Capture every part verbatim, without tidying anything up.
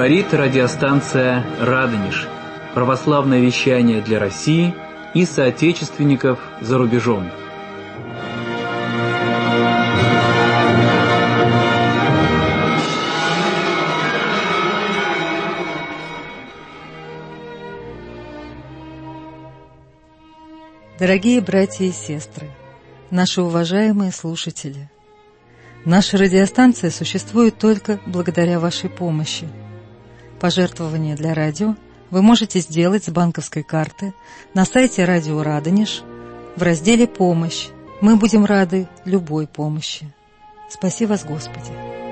Говорит радиостанция «Радонеж». Православное вещание для России и соотечественников за рубежом. Дорогие братья и сестры, наши уважаемые слушатели, наша радиостанция существует только благодаря вашей помощи. Пожертвования для радио вы можете сделать с банковской карты на сайте Радио Радонеж в разделе «Помощь». Мы будем рады любой помощи. Спаси вас, Господи!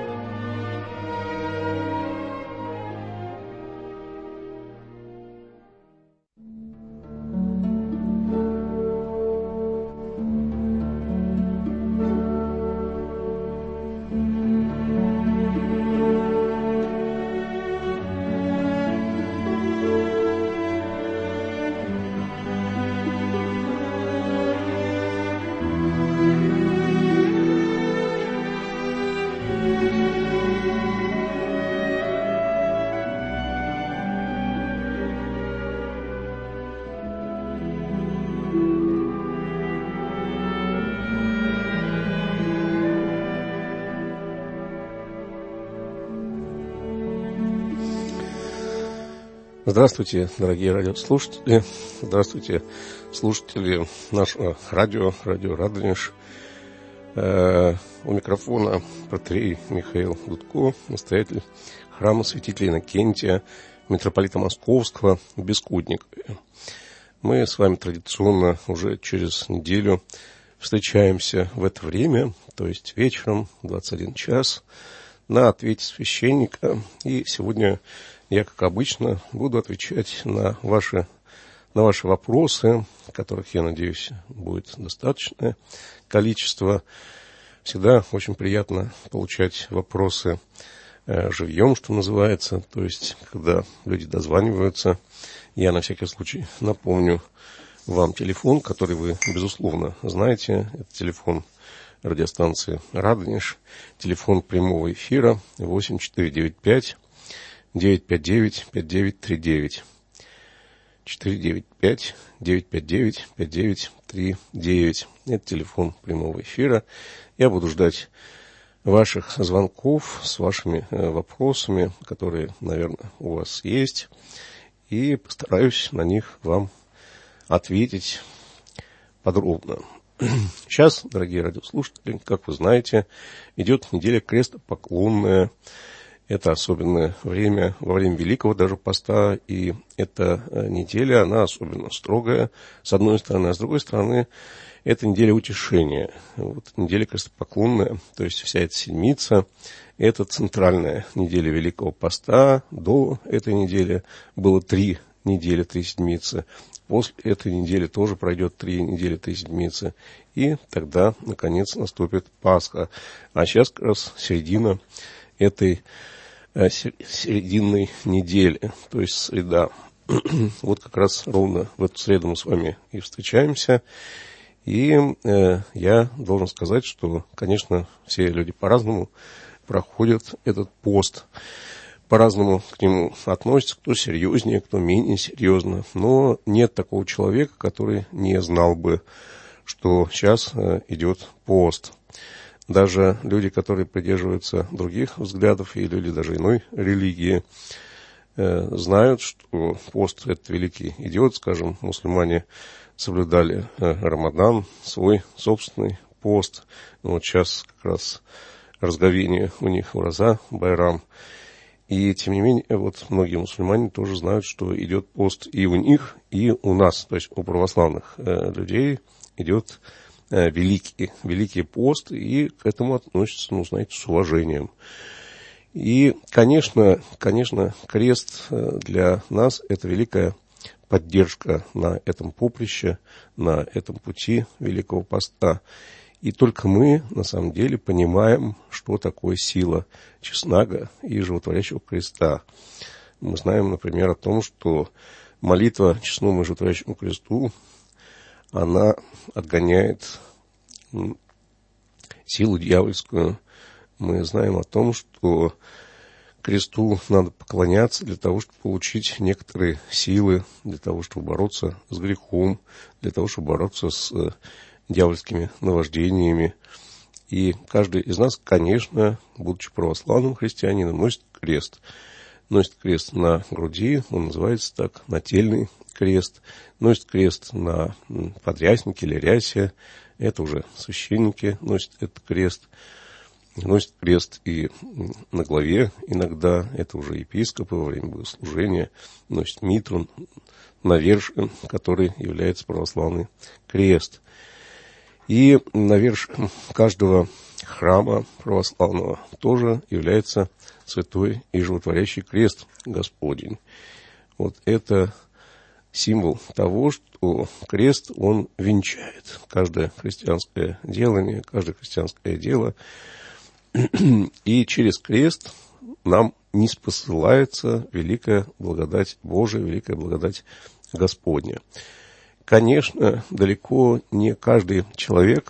Здравствуйте, дорогие радиослушатели, здравствуйте, слушатели нашего радио, радио Радонеж. Э, у микрофона протоиерей Михаил Дудко, настоятель храма святителя Иннокентия, митрополита Московского в Бескудникове. Мы с вами традиционно уже через неделю встречаемся в это время, то есть вечером, в двадцать один час, на ответе священника. И сегодня я, как обычно, буду отвечать на ваши, на ваши вопросы, которых, я надеюсь, будет достаточное количество. Всегда очень приятно получать вопросы э, живьем, что называется, то есть, когда люди дозваниваются. Я на всякий случай напомню вам телефон, который вы, безусловно, знаете. Это телефон радиостанции «Радонеж», телефон прямого эфира восемь четыре девять пять девять пять девять пять девять три девять. четыре девять пять девять пять девять пять девять три девять. Это телефон прямого эфира. Я буду ждать ваших звонков с вашими э, вопросами, которые, наверное, у вас есть. И постараюсь на них вам ответить подробно. Сейчас, дорогие радиослушатели, как вы знаете, идет неделя крестопоклонная. Это особенное время, во время Великого даже поста, и эта неделя, она особенно строгая, с одной стороны, а с другой стороны, это неделя утешения. Вот неделя крестопоклонная, то есть вся эта седмица, это центральная неделя Великого поста. До этой недели было три недели, три седмицы. После этой недели тоже пройдет три недели, три седмицы. И тогда, наконец, наступит Пасха. А сейчас как раз середина этой серединной недели, то есть среда. Вот как раз ровно в эту среду мы с вами и встречаемся. И э, я должен сказать, что, конечно, все люди по-разному проходят этот пост, по-разному к нему относятся, кто серьезнее, кто менее серьезно. Но нет такого человека, который не знал бы, что сейчас э, идет пост. Даже люди, которые придерживаются других взглядов, и люди даже иной религии, э, знают, что пост этот великий идет. Скажем, мусульмане соблюдали э, Рамадан, свой собственный пост. Вот сейчас как раз разговение у них ураза, байрам. И тем не менее, вот многие мусульмане тоже знают, что идет пост и у них, и у нас. То есть у православных э, людей идет Великий, великий пост, и к этому относятся, ну, знаете, с уважением. И, конечно, конечно, крест для нас – это великая поддержка на этом поприще, на этом пути Великого поста. И только мы, на самом деле, понимаем, что такое сила честнага и животворящего креста. Мы знаем, например, о том, что молитва честному и животворящему кресту, она отгоняет силу дьявольскую. Мы знаем о том, что кресту надо поклоняться для того, чтобы получить некоторые силы, для того, чтобы бороться с грехом, для того, чтобы бороться с дьявольскими наваждениями. И каждый из нас, конечно, будучи православным христианином, носит крест. Носит крест на груди, он называется так, нательный крест. Носит крест на подряснике или рясе, это уже священники носят этот крест. Носит крест и на голове иногда, это уже епископы во время богослужения, носит митру, навершие, который является православный крест. И навершием каждого храма православного тоже является святой и животворящий крест Господень. Вот это символ того, что крест, он венчает каждое христианское делание, каждое христианское дело. И через крест нам ниспосылается великая благодать Божия, великая благодать Господня. Конечно, далеко не каждый человек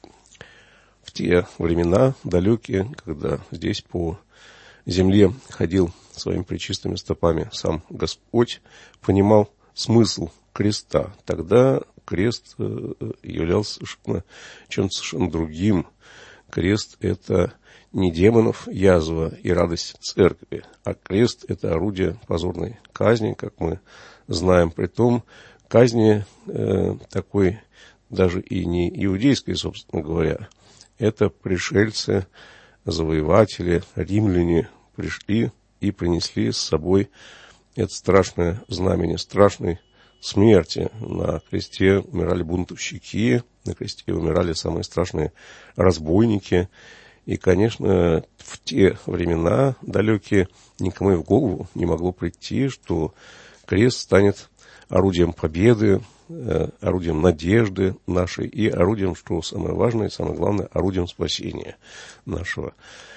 в те времена далекие, когда здесь по земле ходил своими пречистыми стопами сам Господь, понимал смысл креста. Тогда крест являлся совершенно чем-то совершенно другим. Крест – это не демонов язва и радость церкви, а крест – это орудие позорной казни, как мы знаем. Притом казни э, такой даже и не иудейской, собственно говоря. Это пришельцы, завоеватели, римляне пришли и принесли с собой это страшное знамение страшной смерти. На кресте умирали бунтовщики, на кресте умирали самые страшные разбойники. И, конечно, в те времена далекие никому и в голову не могло прийти, что крест станет орудием победы, орудием надежды нашей и орудием, что самое важное и самое главное, орудием спасения нашего.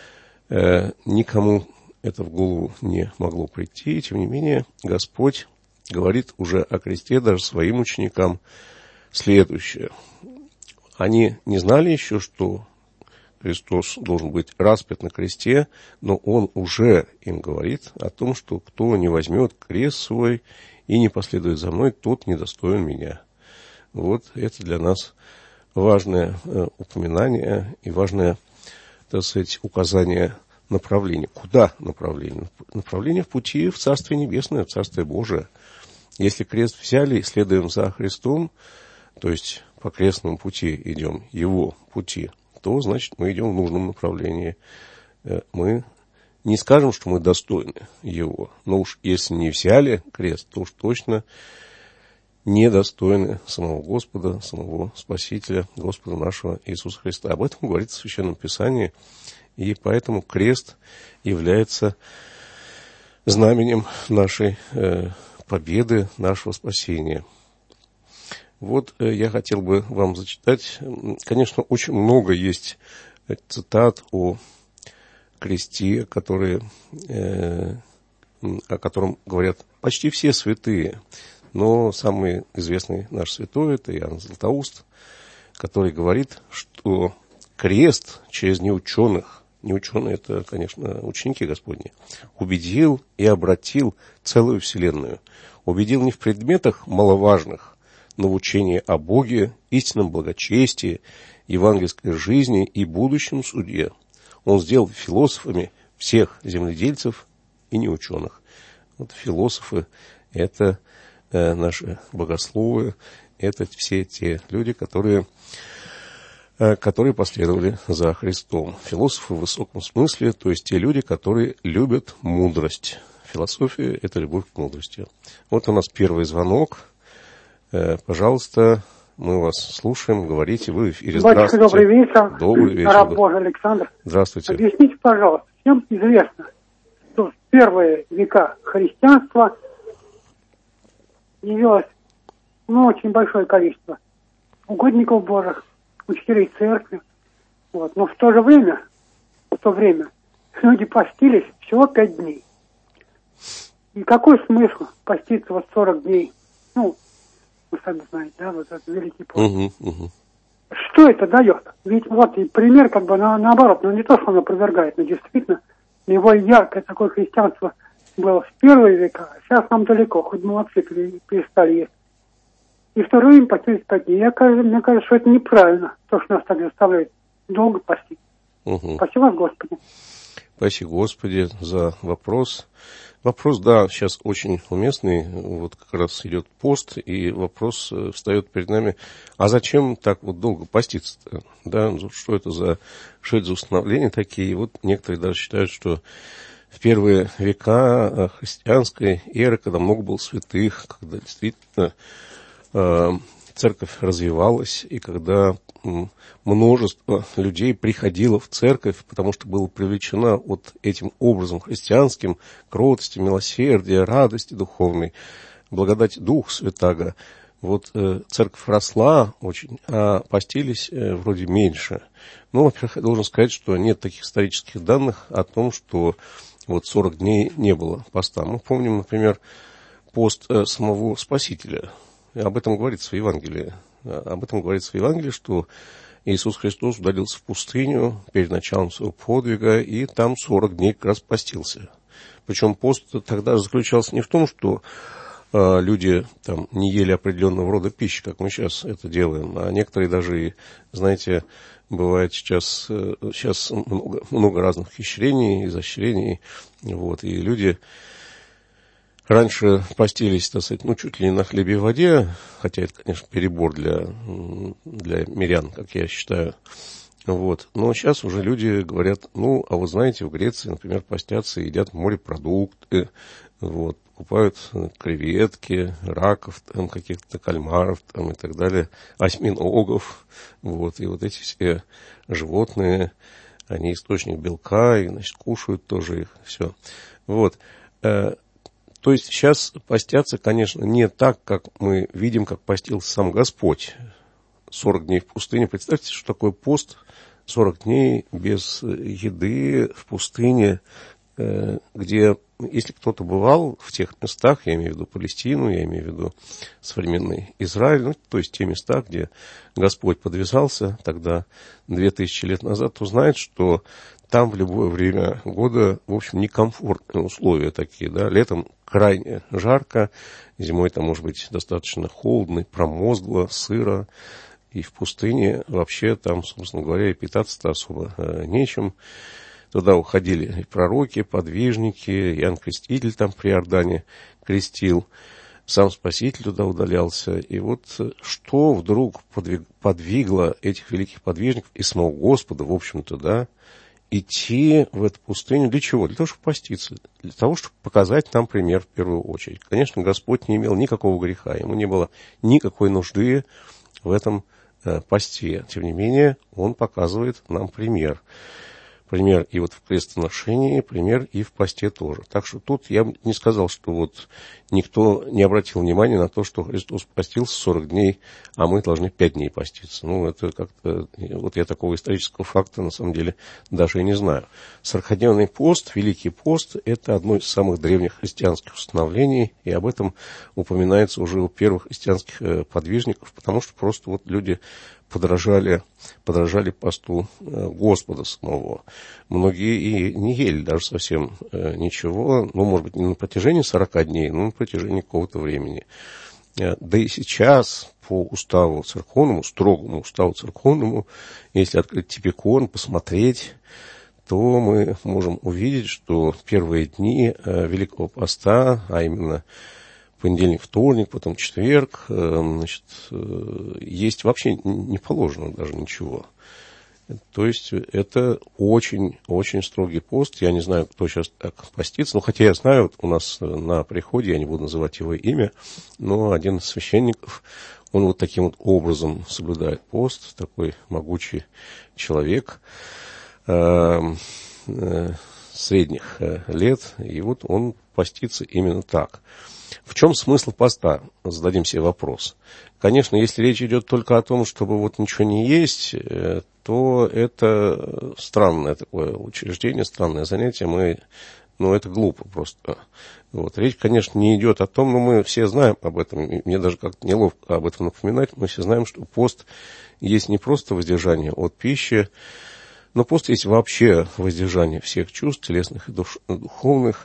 Никому это в голову не могло прийти, и тем не менее Господь говорит уже о кресте даже своим ученикам следующее. Они не знали еще, что Христос должен быть распят на кресте, но Он уже им говорит о том, что кто не возьмет крест свой и не последует за мной, тот недостоин меня. Вот это для нас важное э, упоминание и важное, так сказать, указание направления. Куда направление? Направление в пути в Царствие Небесное, в Царствие Божие. Если крест взяли и следуем за Христом, то есть по крестному пути идем, Его пути, то, значит, мы идем в нужном направлении. Мы не скажем, что мы достойны Его, но уж если не взяли крест, то уж точно недостойны самого Господа, самого Спасителя, Господа нашего Иисуса Христа. Об этом говорится в Священном Писании, и поэтому крест является знаменем нашей э, победы, нашего спасения. Вот э, я хотел бы вам зачитать. Конечно, очень много есть цитат о кресте, которые, э, о котором говорят почти все святые. Но самый известный наш святой – это Иоанн Златоуст, который говорит, что крест через неученых, неученые – это, конечно, ученики Господни, убедил и обратил целую вселенную. Убедил не в предметах маловажных, но в учении о Боге, истинном благочестии, евангельской жизни и будущем суде. Он сделал философами всех земледельцев и неученых. Вот философы – это э, наши богословы, это все те люди, которые, э, которые последовали за Христом. Философы в высоком смысле, то есть те люди, которые любят мудрость. Философия – это любовь к мудрости. Вот у нас первый звонок. Э, пожалуйста, мы вас слушаем, говорите, вы в эфире. Батюшка, добрый вечер. Добрый вечер. Раб Божий Александр. Здравствуйте. Объясните, пожалуйста, всем известно, что в первые века христианства явилось, ну, очень большое количество угодников Божьих, учителей церкви. Вот. Но в то же время, в то время люди постились всего пять дней. И какой смысл поститься вот сорок дней? Ну, вы сами знаете, да, вот этот Великий пост. Угу, угу. Что это дает? Ведь вот и пример как бы на, наоборот, ну не то, что он опровергает, но действительно Его яркое такое христианство было в первые века, а сейчас нам далеко, хоть мы вообще перестали есть. И второе, им постились пять дней. Я, мне кажется, что это неправильно, то, что нас так заставляет долго постить. Угу. Спасибо вас, Господи. Спасибо, Господи, за вопрос. Вопрос, да, сейчас очень уместный. Вот как раз идет пост, и вопрос встает перед нами. А зачем так вот долго поститься-то? Да, что это за, что это за установления такие? И вот некоторые даже считают, что в первые века христианской эры, когда много было святых, когда действительно э, церковь развивалась, и когда множество людей приходило в церковь, потому что было привлечено вот этим образом христианским, кротости, милосердия, радости духовной, благодать Духа Святаго. Вот э, церковь росла очень, а постились э, вроде меньше. Ну, во-первых, я должен сказать, что нет таких исторических данных о том, что вот сорок дней не было поста. Мы помним, например, пост э, самого Спасителя. И об этом говорится в Евангелии. Об этом говорится в Евангелии, что Иисус Христос удалился в пустыню перед началом своего подвига, и там сорок дней как раз постился. Причем пост тогда заключался не в том, что э, люди там не ели определенного рода пищи, как мы сейчас это делаем, а некоторые даже, и, знаете, бывает сейчас, э, сейчас много, много разных ухищрений, изощрений, вот, и люди раньше постились, так сказать, ну, чуть ли не на хлебе и воде, хотя это, конечно, перебор для, для мирян, как я считаю. Вот. Но сейчас уже люди говорят, ну, а вы знаете, в Греции, например, постятся и едят морепродукты, вот, покупают креветки, раков, там, каких-то кальмаров там, и так далее, осьминогов. Вот. И вот эти все животные, они источник белка, и, значит, кушают тоже их, все. Вот. То есть сейчас постятся, конечно, не так, как мы видим, как постился сам Господь. сорок дней в пустыне. Представьте, что такое пост сорок дней без еды в пустыне, где, если кто-то бывал в тех местах, я имею в виду Палестину, я имею в виду современный Израиль, ну, то есть те места, где Господь подвязался тогда две тысячи лет назад, то знает, что там в любое время года, в общем, некомфортные условия такие, да, летом крайне жарко, зимой там может быть достаточно холодно, промозгло, сыро, и в пустыне вообще там, собственно говоря, и питаться-то особо э, нечем. Туда уходили и пророки, подвижники, Иоанн Креститель там при Иордане крестил, сам Спаситель туда удалялся. И вот что вдруг подвиг, подвигло этих великих подвижников и самого Господа, в общем-то, да, идти в эту пустыню для чего? Для того, чтобы поститься, для того, чтобы показать нам пример в первую очередь. Конечно, Господь не имел никакого греха, ему не было никакой нужды в этом э, посте. Тем не менее, он показывает нам пример. Пример и вот в крестоношении, пример и в посте тоже. Так что тут я бы не сказал, что вот никто не обратил внимания на то, что Христос постился сорок дней, а мы должны пять дней поститься. Ну, это как-то... Вот я такого исторического факта, на самом деле, даже и не знаю. Сорокадневный пост, Великий пост, это одно из самых древних христианских установлений, и об этом упоминается уже у первых христианских подвижников, потому что просто вот люди подражали, подражали посту Господа самого. Многие и не ели даже совсем ничего, ну, может быть, не на протяжении сорока дней, но на протяжении какого-то времени. Да и сейчас по уставу церковному, строгому уставу церковному, если открыть типикон, посмотреть, то мы можем увидеть, что первые дни Великого Поста, а именно понедельник, вторник, потом четверг, значит, есть вообще не положено даже ничего. То есть это очень-очень строгий пост. Я не знаю, кто сейчас так постится. Ну, хотя я знаю, вот у нас на приходе, я не буду называть его имя, но один из священников, он вот таким вот образом соблюдает пост, такой могучий человек э, э, средних лет, и вот он постится именно так. В чем смысл поста? Зададим себе вопрос. Конечно, если речь идет только о том, чтобы вот ничего не есть, то это странное такое учреждение, странное занятие. Мы, ну, это глупо просто. Вот. Речь, конечно, не идет о том, но мы все знаем об этом. И мне даже как-то неловко об этом напоминать. Мы все знаем, что пост есть не просто воздержание от пищи, Но пост есть вообще воздержание всех чувств, телесных и душ, духовных.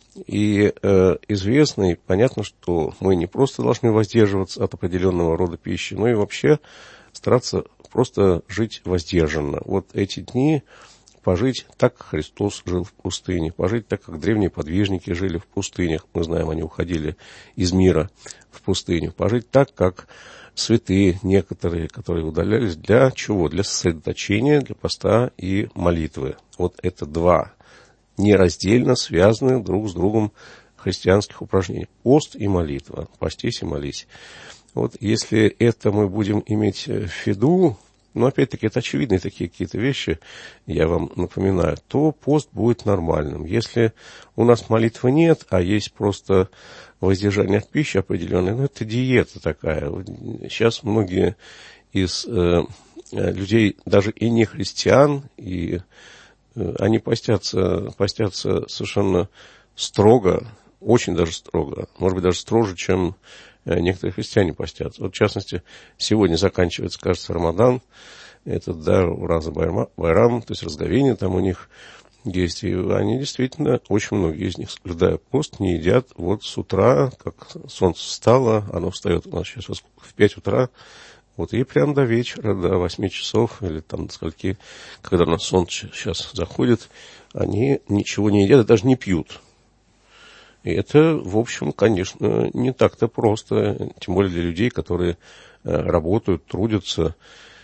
И э, известно и понятно, что мы не просто должны воздерживаться от определенного рода пищи, но и вообще стараться просто жить воздержанно. Вот эти дни пожить так, как Христос жил в пустыне, пожить так, как древние подвижники жили в пустынях. Мы знаем, они уходили из мира в пустыню. Пожить так, как святые некоторые, которые удалялись. Для чего? Для сосредоточения, для поста и молитвы. Вот это два нераздельно связанных друг с другом христианских упражнений. Пост и молитва. Постись и молись. Вот если это мы будем иметь в виду, но опять-таки это очевидные такие какие-то вещи, я вам напоминаю, то пост будет нормальным. Если у нас молитвы нет, а есть просто воздержание от пищи определенной, ну это диета такая. Сейчас многие из э, людей, даже и не христиан, и э, они постятся, постятся совершенно строго, очень даже строго, может быть, даже строже, чем некоторые христиане постятся. Вот, в частности, сегодня заканчивается, кажется, Рамадан. Это, да, Ураза Байрам, то есть разговение там у них есть. И они действительно, очень многие из них, соблюдая пост, не едят вот с утра, как солнце встало, оно встает у нас сейчас в пять утра, вот, и прям до вечера, до восьми часов, или там до скольки, когда у нас солнце сейчас заходит, они ничего не едят и даже не пьют. И это, в общем, конечно, не так-то просто, тем более для людей, которые работают, трудятся.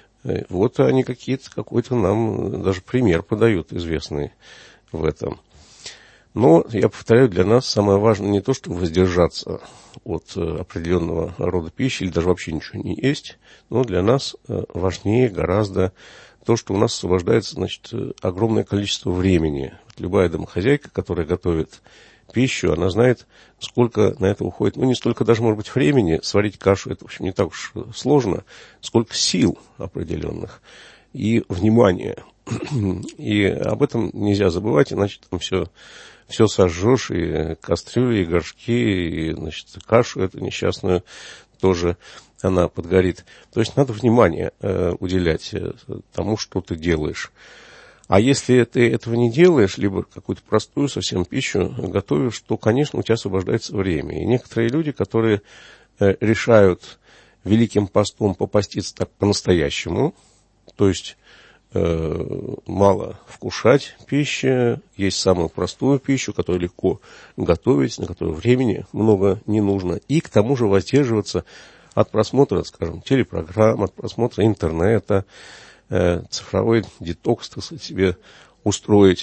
Вот они какие-то, какой-то нам даже пример подают известный в этом. Но, я повторяю, для нас самое важное не то, чтобы воздержаться от определенного рода пищи, или даже вообще ничего не есть, но для нас важнее гораздо то, что у нас освобождается, значит, огромное количество времени. Любая домохозяйка, которая готовит пищу, она знает, сколько на это уходит, ну, не столько даже, может быть, времени, сварить кашу, это, в общем, не так уж сложно, сколько сил определенных и внимания. И об этом нельзя забывать, иначе там все, все сожжешь, и кастрюли, и горшки, и, значит, кашу эту несчастную тоже она подгорит. То есть надо внимание э, уделять тому, что ты делаешь. А если ты этого не делаешь, либо какую-то простую совсем пищу готовишь, то, конечно, у тебя освобождается время. И некоторые люди, которые э, решают Великим постом попаститься так по-настоящему, то есть э, мало вкушать пищи, есть самую простую пищу, которую легко готовить, на которую времени много не нужно, и к тому же воздерживаться от просмотра, скажем, телепрограмм, от просмотра интернета, цифровой детокс, так сказать, себе устроить.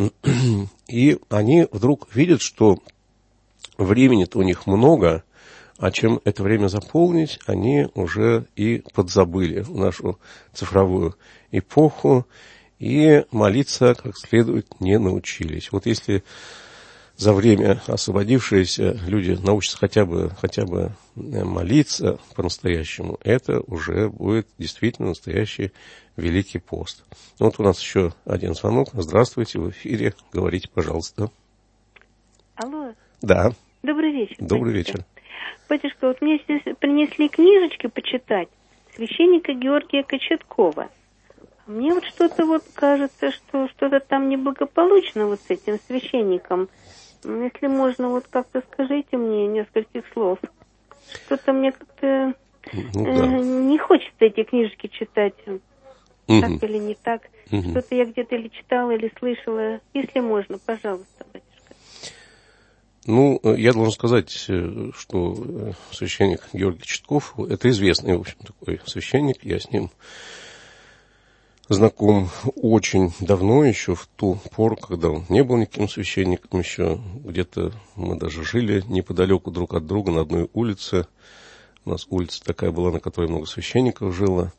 И они вдруг видят, что времени-то у них много, а чем это время заполнить, они уже и подзабыли в нашу цифровую эпоху и молиться как следует не научились. Вот если за время освободившиеся люди научатся хотя бы, хотя бы молиться по-настоящему, это уже будет действительно настоящий Великий пост. Вот у нас еще один звонок. Здравствуйте, в эфире. Говорите, пожалуйста. Алло. Да. Добрый вечер. Добрый батюшка. вечер. Батюшка, вот мне здесь принесли книжечки почитать священника Георгия Кочеткова. Мне вот что-то вот кажется, что что-то там неблагополучно вот с этим священником. Если можно, вот как-то скажите мне нескольких слов. Что-то мне как-то ну, э, да. не хочется эти книжки читать. Угу. Так или не так. Угу. Что-то я где-то или читала, или слышала. Если можно, пожалуйста, батюшка. Ну, я должен сказать, что священник Георгий Кочетков, это известный, в общем, такой священник. Я с ним знаком очень давно, еще в ту пору, когда он не был никаким священником, еще где-то мы даже жили неподалеку друг от друга на одной улице. У нас улица такая была, на которой много священников жило.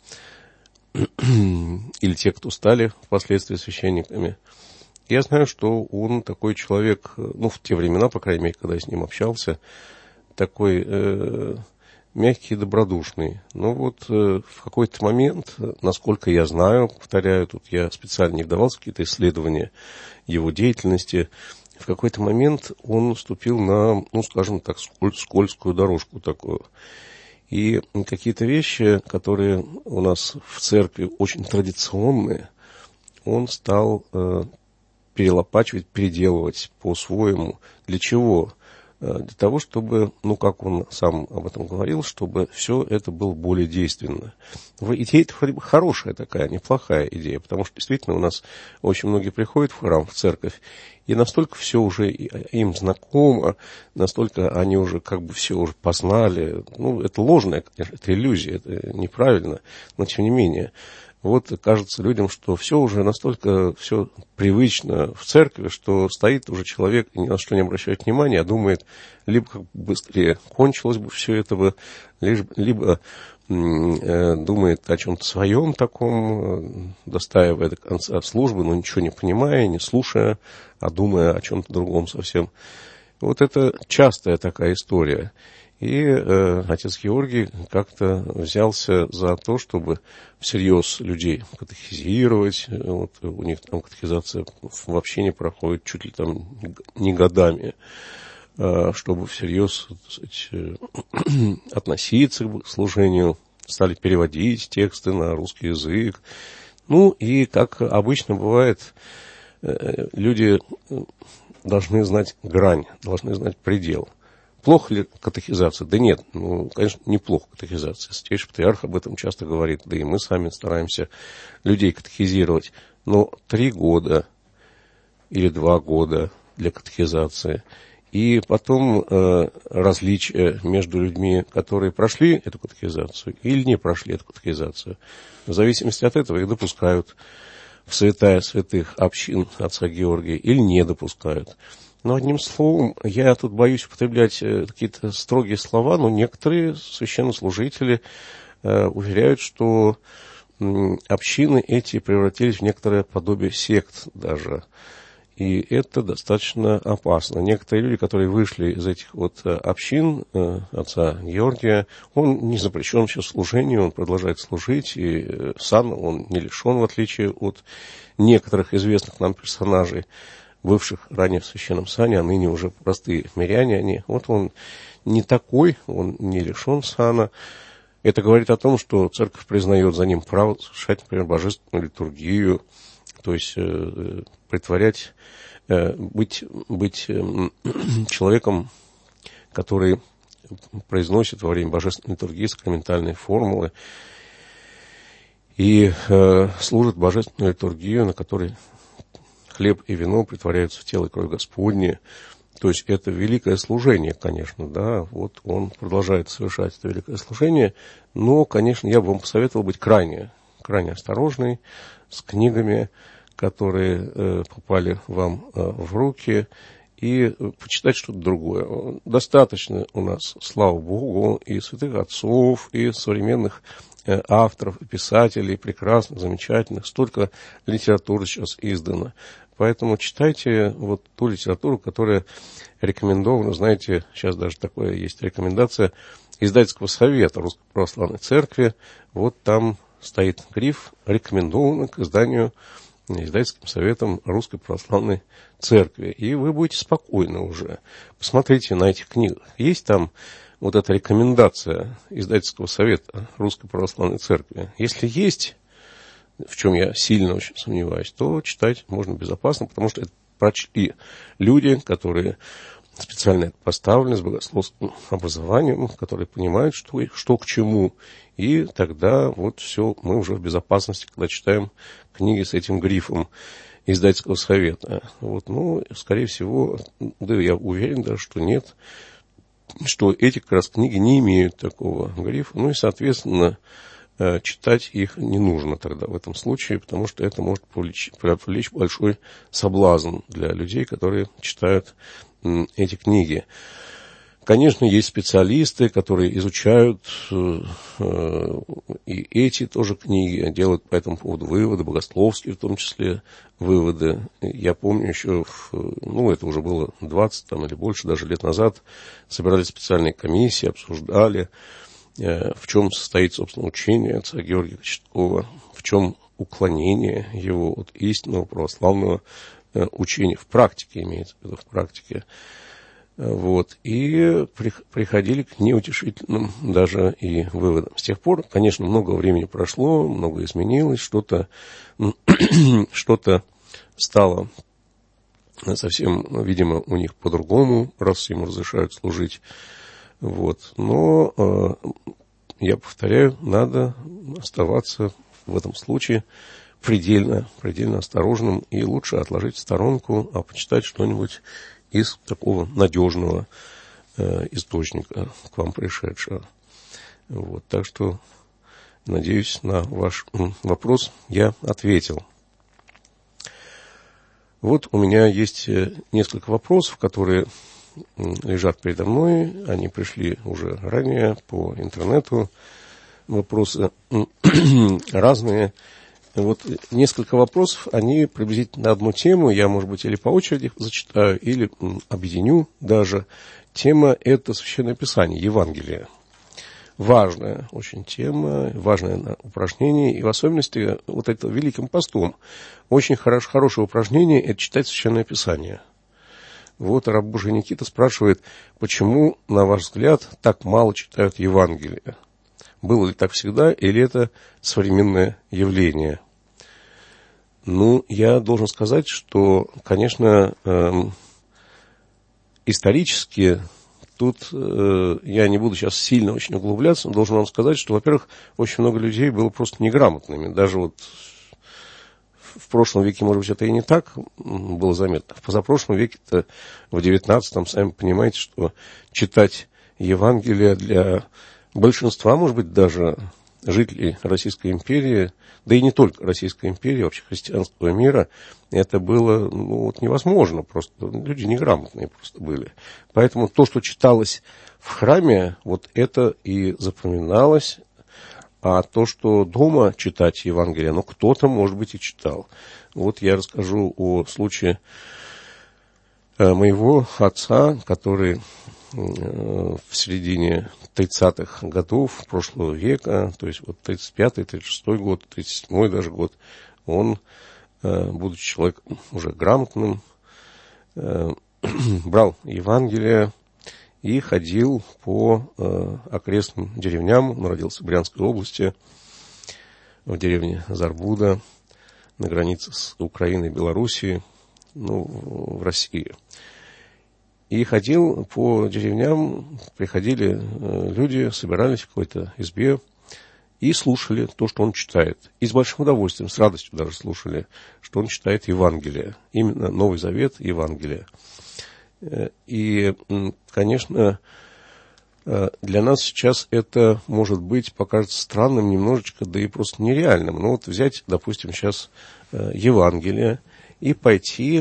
Или те, кто стали впоследствии священниками. Я знаю, что он такой человек, ну, в те времена, по крайней мере, когда я с ним общался, такой э, мягкий и добродушный. Но вот э, в какой-то момент, насколько я знаю, повторяю, тут я специально не вдавался в какие-то исследования его деятельности, в какой-то момент он вступил на, ну, скажем так, сколь- скользкую дорожку такую. И какие-то вещи, которые у нас в церкви очень традиционные, он стал э, перелопачивать, переделывать по-своему. Для чего? Для того, чтобы, ну, как он сам об этом говорил, чтобы все это было более действенно. Идея хорошая такая, неплохая идея, потому что действительно у нас очень многие приходят в храм, в церковь, и настолько все уже им знакомо, настолько они уже как бы все уже познали. Ну, это ложная, конечно, это иллюзия, это неправильно, но тем не менее. Вот кажется людям, что все уже настолько все привычно в церкви, что стоит уже человек и ни на что не обращает внимания, а думает, либо как быстрее кончилось бы все это, бы, либо, либо э, думает о чем-то своем таком, достаивая до конца службы, но ничего не понимая, не слушая, а думая о чем-то другом совсем. Вот это частая такая история. И э, отец Георгий как-то взялся за то, чтобы всерьез людей катехизировать. Вот, у них там катехизация вообще не проходит, чуть ли там не годами, э, чтобы всерьез, так сказать, э, относиться к служению, стали переводить тексты на русский язык. Ну и, как обычно бывает, э, люди должны знать грань, должны знать предел. Плохо ли катехизация? Да нет, ну, конечно, неплохо катехизация. Святейший Патриарх об этом часто говорит, да и мы сами стараемся людей катехизировать. Но три года или два года для катехизации. И потом э, различия между людьми, которые прошли эту катехизацию или не прошли эту катехизацию. В зависимости от этого их допускают в святая святых общин отца Георгия или не допускают. Но, одним словом, я тут боюсь употреблять какие-то строгие слова, но некоторые священнослужители э, уверяют, что э, общины эти превратились в некоторое подобие сект даже. И это достаточно опасно. Некоторые люди, которые вышли из этих вот общин э, отца Георгия, он не запрещен сейчас в служении, он продолжает служить, и э, сан он не лишен, в отличие от некоторых известных нам персонажей, бывших ранее в священном сане, а ныне уже простые миряне они. Вот он не такой, он не лишен сана. Это говорит о том, что церковь признает за ним право совершать, например, божественную литургию, то есть э, притворять, э, быть, быть э, человеком, который произносит во время божественной литургии сакраментальные формулы и э, служит божественную литургию, на которой хлеб и вино притворяются в тело и кровь Господне. То есть это великое служение, конечно, да, вот он продолжает совершать это великое служение, но, конечно, я бы вам посоветовал быть крайне, крайне осторожной с книгами, которые э, попали вам э, в руки, и почитать что-то другое. Достаточно у нас, слава Богу, и святых отцов, и современных э, авторов, и писателей, прекрасных, замечательных, столько литературы сейчас издано. Поэтому читайте вот ту литературу, которая рекомендована. Знаете, сейчас даже такое есть рекомендация издательского совета Русской Православной Церкви. Вот там стоит гриф «Рекомендовано к изданию издательским советом Русской Православной Церкви». И вы будете спокойны уже. Посмотрите на этих книгах. Есть там вот эта рекомендация издательского совета Русской Православной Церкви? Если есть, в чем я сильно очень сомневаюсь, то читать можно безопасно, потому что это прочли люди, которые специально поставлены с богословским образованием, которые понимают, что, что к чему. И тогда вот все, мы уже в безопасности, когда читаем книги с этим грифом издательского совета. Вот, ну, скорее всего, да, я уверен даже, что нет, что эти как раз книги не имеют такого грифа. Ну и, соответственно, читать их не нужно тогда в этом случае, потому что это может привлечь, привлечь большой соблазн для людей, которые читают эти книги. Конечно, есть специалисты, которые изучают и эти тоже книги, делают по этому поводу выводы, богословские в том числе выводы. Я помню еще, ну, это уже было двадцать там, или больше даже лет назад, собирались специальные комиссии, обсуждали, в чем состоит, собственно, учение отца Георгия Кочеткова, в чем уклонение его от истинного православного учения в практике, имеется в виду в практике. Вот, и при, приходили к неутешительным даже и выводам. С тех пор, конечно, много времени прошло, много изменилось, что-то, что-то стало совсем, видимо, у них по-другому, раз им разрешают служить. Вот. Но, э, я повторяю, надо оставаться в этом случае предельно, предельно осторожным и лучше отложить в сторонку, а почитать что-нибудь из такого надежного э, источника, к вам пришедшего. Вот, так что, надеюсь, на ваш вопрос я ответил. Вот у меня есть несколько вопросов, которые лежат передо мной. Они пришли уже ранее по интернету. Вопросы разные. Вот несколько вопросов, они приблизительно на одну тему. Я, может быть, или по очереди зачитаю, или объединю даже. Тема – это Священное Писание, Евангелие. Важная очень тема, важное упражнение. И в особенности вот это Великим постом. Очень хорош, хорошее упражнение – это читать Священное Писание. Вот раб Божий Никита спрашивает, почему, на ваш взгляд, так мало читают Евангелие? Было ли так всегда, или это современное явление? Ну, я должен сказать, что, конечно, эм, исторически тут э, я не буду сейчас сильно очень углубляться, но должен вам сказать, что, во-первых, очень много людей было просто неграмотными. Даже вот в прошлом веке, может быть, это и не так было заметно. В позапрошлом веке-то, в девятнадцатом, сами понимаете, что читать Евангелие для большинства, может быть, даже жителей Российской империи, да и не только Российской империи, вообще христианского мира, это было ну, вот невозможно. Просто люди неграмотные просто были. Поэтому то, что читалось в храме, вот это и запоминалось. А то, что дома читать Евангелие, ну, кто-то, может быть, и читал. Вот я расскажу о случае моего отца, который в середине тридцатых годов прошлого века, то есть вот тридцать пятый, тридцать шестой год, тридцать седьмой даже год, он, будучи человеком уже грамотным, брал Евангелие и ходил по окрестным деревням. Он родился в Брянской области, в деревне Зарбуда, на границе с Украиной и Белоруссией, ну, в России. И ходил по деревням, приходили люди, собирались в какой-то избе и слушали то, что он читает. И с большим удовольствием, с радостью даже слушали, что он читает Евангелие. Именно Новый Завет Евангелие. И, конечно, для нас сейчас это, может быть, покажется странным немножечко, да и просто нереальным. Ну вот взять, допустим, сейчас Евангелие и пойти...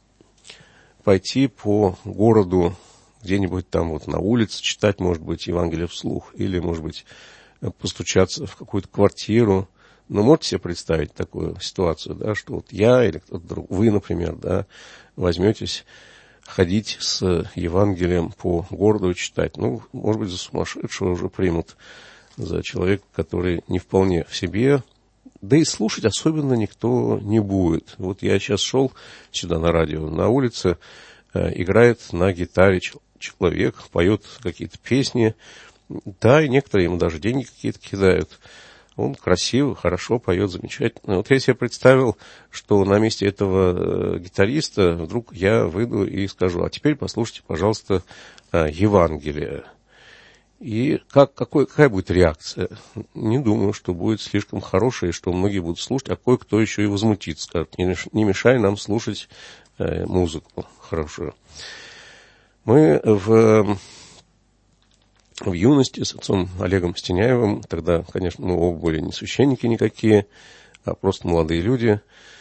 пойти по городу, где-нибудь там вот на улице, читать, может быть, Евангелие вслух, или, может быть, постучаться в какую-то квартиру. Ну, можете себе представить такую ситуацию, да, что вот я или кто-то друг, вы, например, да, возьметесь ходить с Евангелием по городу и читать. Ну, может быть, за сумасшедшего уже примут, за человека, который не вполне в себе. Да и слушать особенно никто не будет. Вот я сейчас шел сюда на радио, на улице э, играет на гитаре человек, поет какие-то песни. Да, и некоторые ему даже деньги какие-то кидают. Он красиво, хорошо поет, замечательно. Вот я себе представил, что на месте этого э, гитариста вдруг я выйду и скажу, а теперь послушайте, пожалуйста, э, Евангелие. И как, какой, какая будет реакция? Не думаю, что будет слишком хорошая, и что многие будут слушать, а кое-кто еще и возмутится, скажет, не, не мешай нам слушать э, музыку хорошую. Мы в, в юности с отцом Олегом Стеняевым, тогда, конечно, мы оба были не священники никакие, а просто молодые люди.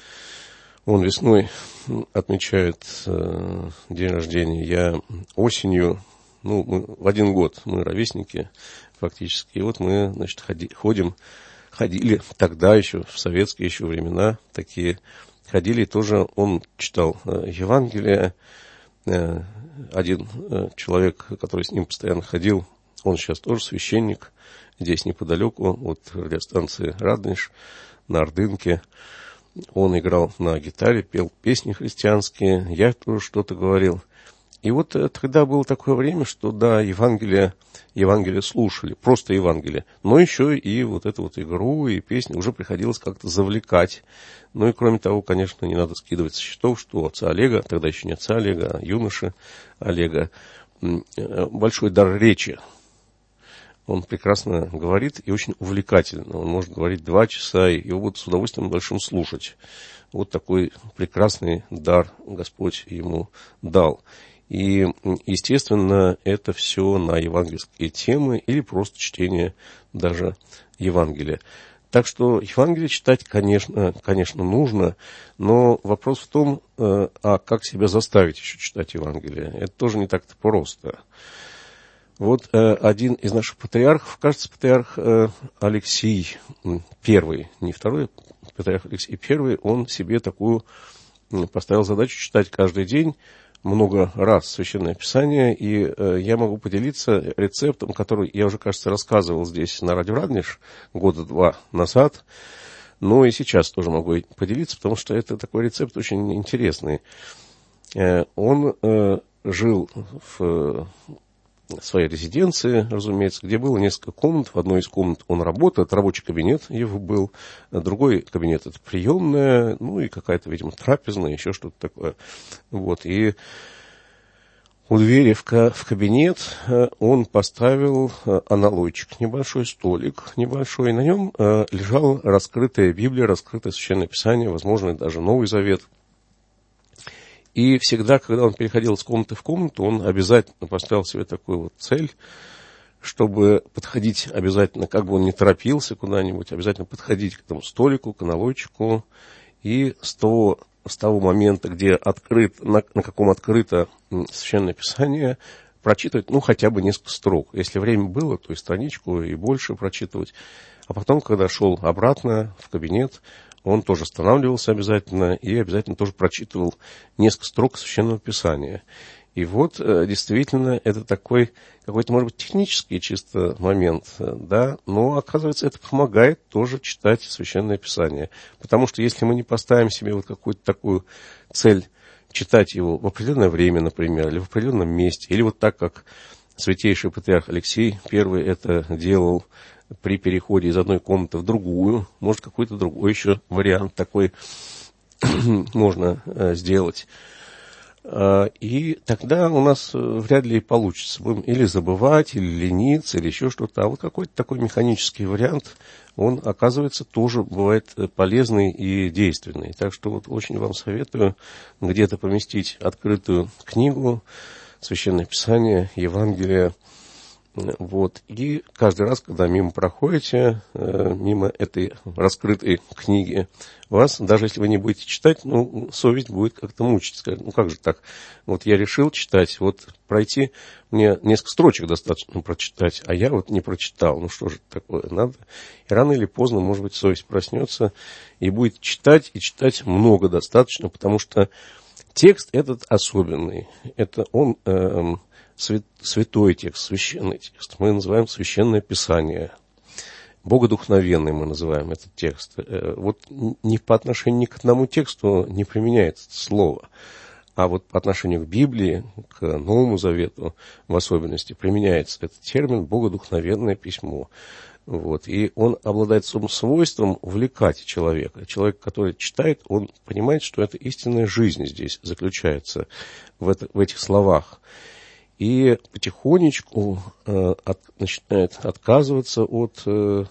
Он весной отмечает э, день рождения, я осенью. Ну, мы, в один год мы ровесники фактически. И вот мы, значит, ходи, ходим, ходили тогда еще, в советские еще времена такие, ходили, тоже он читал э, Евангелие. Э, один э, человек, который с ним постоянно ходил, он сейчас тоже священник, здесь неподалеку от радиостанции «Радонеж» на Ордынке. Он играл на гитаре, пел песни христианские, я тоже что-то говорил. И вот тогда было такое время, что, да, Евангелие, Евангелие слушали, просто Евангелие, но еще и вот эту вот игру и песни уже приходилось как-то завлекать. Ну и кроме того, конечно, не надо скидывать со счетов, что у отца Олега, тогда еще не отца Олега, а юноши Олега, большой дар речи. Он прекрасно говорит и очень увлекательно. Он может говорить два часа, и его будут с удовольствием большим слушать. Вот такой прекрасный дар Господь ему дал. И, естественно, это все на евангельские темы или просто чтение даже Евангелия. Так что Евангелие читать, конечно, конечно, нужно, но вопрос в том, а как себя заставить еще читать Евангелие? Это тоже не так-то просто. Вот э, один из наших патриархов, кажется, патриарх э, Алексий Первый, не второй, патриарх Алексий Первый, он себе такую э, поставил задачу читать каждый день много раз Священное Писание, и э, я могу поделиться рецептом, который я уже, кажется, рассказывал здесь на радио Радонеж года два назад, но и сейчас тоже могу поделиться, потому что это такой рецепт очень интересный. Э, он э, жил в своей резиденции, разумеется, где было несколько комнат. В одной из комнат он работал, это рабочий кабинет его был, другой кабинет это приемная, ну и какая-то, видимо, трапезная, еще что-то такое. Вот, и у двери в, в кабинет он поставил аналойчик, небольшой столик небольшой, на нем лежала раскрытая Библия, раскрытое Священное Писание, возможно, даже Новый Завет. И всегда, когда он переходил с комнаты в комнату, он обязательно поставил себе такую вот цель, чтобы подходить обязательно, как бы он ни торопился куда-нибудь, обязательно подходить к этому столику, к аналойчику, и с того, с того момента, где открыт, на, на каком открыто Священное Писание, прочитывать, ну, хотя бы несколько строк. Если время было, то и страничку, и больше прочитывать. А потом, когда шел обратно в кабинет, он тоже останавливался обязательно и обязательно тоже прочитывал несколько строк Священного Писания. И вот, действительно, это такой какой-то, может быть, технический чисто момент, да, но, оказывается, это помогает тоже читать Священное Писание. Потому что если мы не поставим себе вот какую-то такую цель читать его в определенное время, например, или в определенном месте, или вот так, как святейший патриарх Алексий Первый это делал при переходе из одной комнаты в другую, может, какой-то другой еще вариант такой можно сделать. И тогда у нас вряд ли получится. Будем или забывать, или лениться, или еще что-то. А вот какой-то такой механический вариант, он, оказывается, тоже бывает полезный и действенный. Так что вот очень вам советую где-то поместить открытую книгу, Священное Писание, Евангелие. Вот. И каждый раз, когда мимо проходите, э, мимо этой раскрытой книги, вас, даже если вы не будете читать, ну, совесть будет как-то мучить. Скажет, ну, как же так? Вот я решил читать, вот пройти, мне несколько строчек достаточно прочитать, а я вот не прочитал. Ну, что же такое? Надо. И рано или поздно, может быть, совесть проснется и будет читать, и читать много достаточно, потому что текст этот особенный. Это он... Э, святой текст, священный текст. Мы называем Священное Писание. Богодухновенный мы называем этот текст. Вот не по отношению ни к одному тексту не применяется это слово, а вот по отношению к Библии, к Новому Завету в особенности применяется этот термин «богодухновенное письмо». Вот. И он обладает своим свойством увлекать человека. Человек, который читает, он понимает, что это истинная жизнь здесь заключается в, это, в этих словах. И потихонечку э, от, начинает отказываться от э,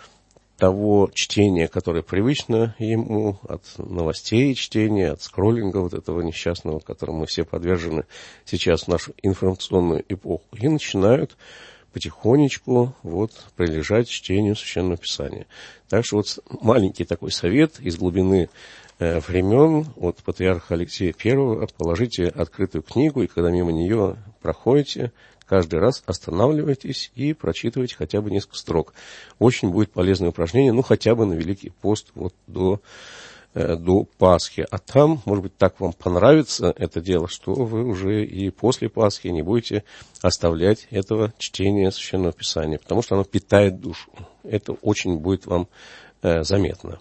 того чтения, которое привычно ему, от новостей чтения, от скроллинга вот этого несчастного, которому мы все подвержены сейчас в нашу информационную эпоху. И начинают потихонечку вот прилежать чтению Священного Писания. Так что вот маленький такой совет из глубины времен от патриарха Алексия Первого: положите открытую книгу, и когда мимо нее проходите, каждый раз останавливайтесь и прочитывайте хотя бы несколько строк. Очень будет полезное упражнение, ну, хотя бы на Великий пост, вот до, э, до Пасхи. А там, может быть, так вам понравится это дело, что вы уже и после Пасхи не будете оставлять этого чтения Священного Писания, потому что оно питает душу. Это очень будет вам э, заметно.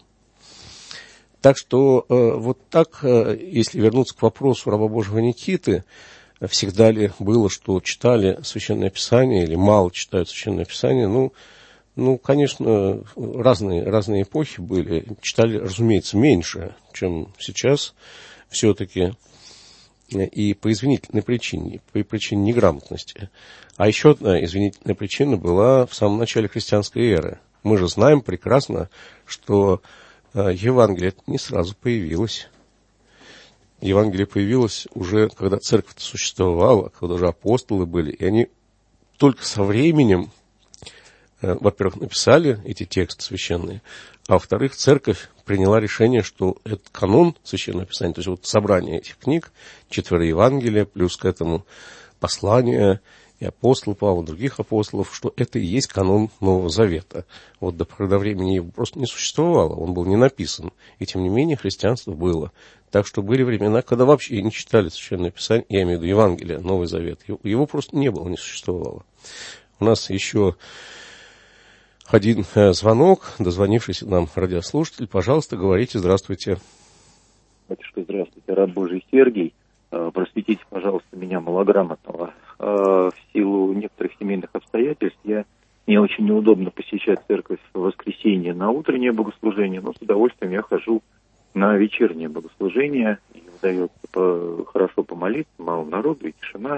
Так что э, вот так, э, если вернуться к вопросу раба Божьего Никиты, всегда ли было, что читали Священное Писание или мало читают Священное Писание. Ну, ну конечно, разные, разные эпохи были. Читали, разумеется, меньше, чем сейчас все-таки. И по извинительной причине, по причине неграмотности. А еще одна извинительная причина была в самом начале христианской эры. Мы же знаем прекрасно, что Евангелие не сразу появилось. Евангелие появилось уже, когда церковь существовала, когда уже апостолы были. И они только со временем, во-первых, написали эти тексты священные, а во-вторых, церковь приняла решение, что этот канон Священного Писания, то есть вот собрание этих книг, четверо Евангелия, плюс к этому послания и апостола Павла, других апостолов, что это и есть канон Нового Завета. Вот до поры до времени его просто не существовало, он был не написан, и тем не менее христианство было. Так что были времена, когда вообще не читали Священное Писание, я имею в виду Евангелие, Новый Завет, его просто не было, не существовало. У нас еще один звонок, дозвонившийся нам радиослушатель. Пожалуйста, говорите, здравствуйте. Батюшка, здравствуйте, раб Божий Сергий. Просветите, пожалуйста, меня, малограмотного. В силу некоторых семейных обстоятельств я, мне очень неудобно посещать церковь в воскресенье на утреннее богослужение, но с удовольствием я хожу на вечернее богослужение. И удается по, хорошо помолиться, мало народу и тишина.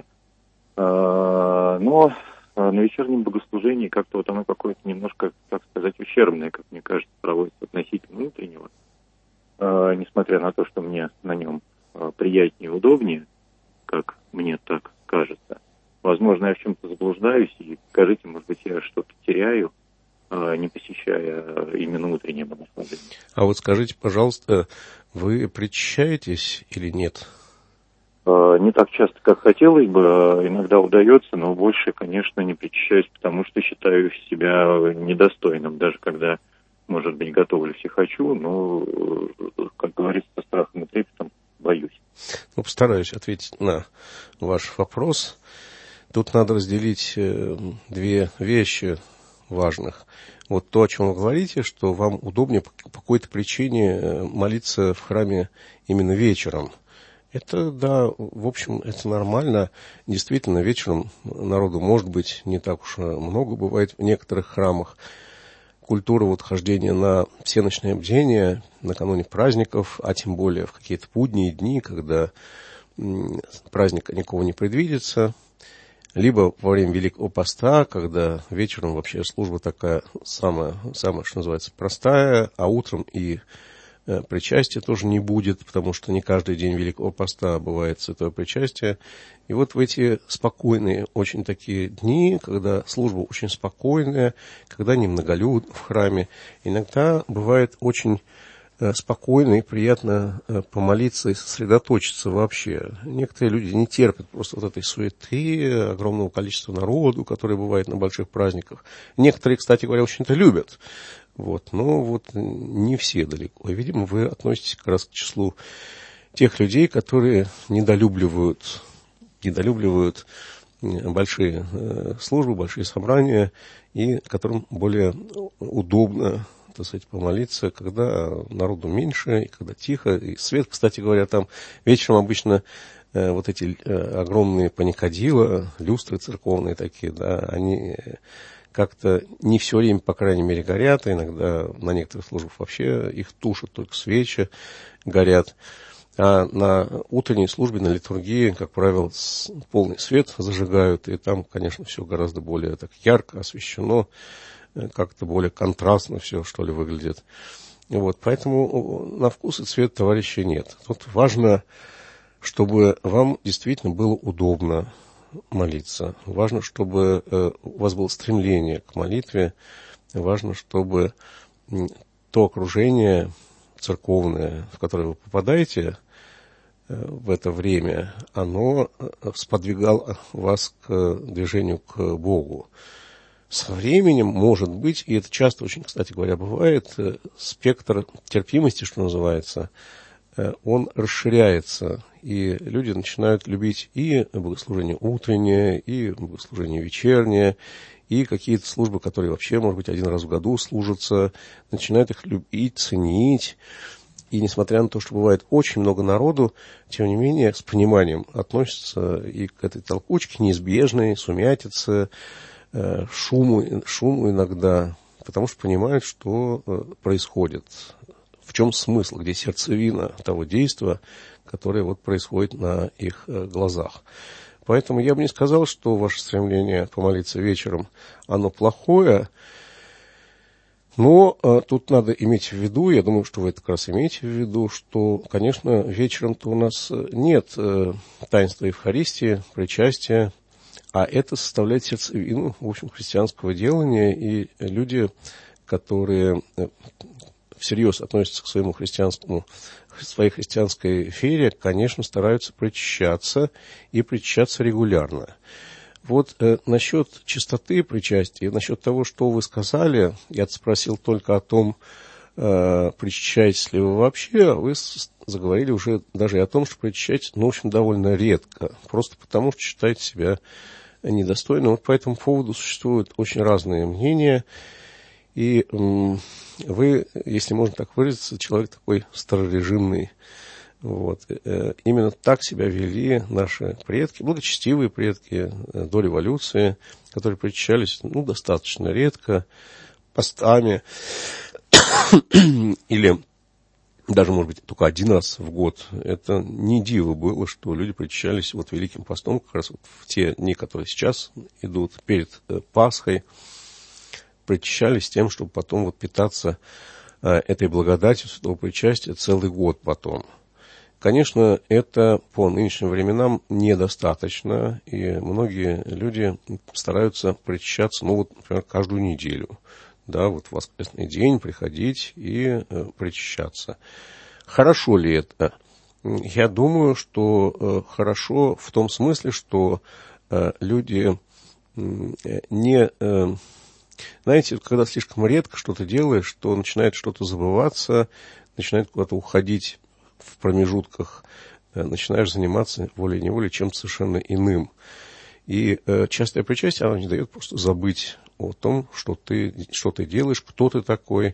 Но на вечернем богослужении как-то вот оно какое-то немножко, так сказать, ущербное, как мне кажется, проводится относительно утреннего. Э, несмотря на то, что мне на нем э, приятнее и удобнее, как мне так кажется. Возможно, я в чем-то заблуждаюсь, и скажите, может быть, я что-то теряю, э, не посещая именно утреннее богослужение. А вот скажите, пожалуйста, вы причащаетесь или нет? Не так часто, как хотелось бы, иногда удается, но больше, конечно, не причащаюсь, потому что считаю себя недостойным, даже когда, может быть, готовлюсь и хочу, но, как говорится, со страхом и трепетом боюсь. Ну, постараюсь ответить на ваш вопрос. Тут надо разделить две вещи важных. Вот то, о чем вы говорите, что вам удобнее по какой-то причине молиться в храме именно вечером. Это, да, в общем, это нормально. Действительно, вечером народу, может быть, не так уж много бывает в некоторых храмах. Культура вот хождения на всеночное бдение накануне праздников, а тем более в какие-то будние дни, когда праздника никого не предвидится, либо во время Великого Поста, когда вечером вообще служба такая самая, самая, что называется, простая, а утром и причастия тоже не будет, потому что не каждый день Великого Поста бывает святое причастие. И вот в эти спокойные очень такие дни, когда служба очень спокойная, когда не многолюдно в храме, иногда бывает очень спокойно и приятно помолиться и сосредоточиться вообще. Некоторые люди не терпят просто вот этой суеты, огромного количества народу, которое бывает на больших праздниках. Некоторые, кстати говоря, очень это любят. Вот, но вот не все далеко. И, видимо, вы относитесь как раз к числу тех людей, которые недолюбливают, недолюбливают большие службы, большие собрания, и которым более удобно, так сказать, помолиться, когда народу меньше, и когда тихо. И свет, кстати говоря, там вечером обычно вот эти огромные паникадила, люстры церковные такие, да, они как-то не все время, по крайней мере, горят, а иногда на некоторых службах вообще их тушат, только свечи горят. А на утренней службе, на литургии, как правило, полный свет зажигают, и там, конечно, все гораздо более так ярко освещено, как-то более контрастно все, что ли, выглядит. Вот, поэтому на вкус и цвет товарища нет. Тут важно, чтобы вам действительно было удобно молиться. Важно, чтобы э, у вас было стремление к молитве. Важно, чтобы то окружение церковное, в которое вы попадаете э, в это время, оно сподвигало вас к движению к Богу. Со временем, может быть, и это часто очень, кстати говоря, бывает, э, спектр терпимости, что называется, э, он расширяется. И люди начинают любить и богослужение утреннее, и богослужение вечернее, и какие-то службы, которые вообще, может быть, один раз в году служатся, начинают их любить, ценить. И несмотря на то, что бывает очень много народу, тем не менее с пониманием относятся и к этой толкучке неизбежной, сумятице, шуму, шуму иногда, потому что понимают, что происходит, в чем смысл, где сердцевина того действия, которое вот происходит на их глазах. Поэтому я бы не сказал, что ваше стремление помолиться вечером, оно плохое. Но э, тут надо иметь в виду, я думаю, что вы это как раз имеете в виду, что, конечно, вечером-то у нас нет э, таинства Евхаристии, причастия, а это составляет сердцевину, в общем, христианского делания, и люди, которые э, всерьез относятся к своему христианскому, к своей христианской вере, конечно, стараются причащаться и причащаться регулярно. Вот э, насчет чистоты причастия, насчет того, что вы сказали, я спросил только о том, э, причащаетесь ли вы вообще, а вы с, заговорили уже даже и о том, что причащаетесь, ну, в общем, довольно редко, просто потому что считаете себя недостойным. Вот по этому поводу существуют очень разные мнения, и э, вы, если можно так выразиться, человек такой старорежимный. Вот. Именно так себя вели наши предки, благочестивые предки до революции, которые причащались ну, достаточно редко, постами, или даже, может быть, только один раз в год. Это не диво было, что люди причащались вот Великим постом, как раз вот в те дни, которые сейчас идут перед Пасхой, причащались тем, чтобы потом вот питаться этой благодатью святого причастия целый год потом. Конечно, это по нынешним временам недостаточно, и многие люди стараются причащаться, ну вот, например, каждую неделю, да, вот в воскресный день приходить и э, причащаться. Хорошо ли это? Я думаю, что э, хорошо в том смысле, что э, люди э, не... Э, знаете, когда слишком редко что-то делаешь, то начинает что-то забываться, начинает куда-то уходить в промежутках, начинаешь заниматься волей-неволей чем-то совершенно иным. И э, частое причастие, оно не дает просто забыть о том, что ты, что ты делаешь, кто ты такой,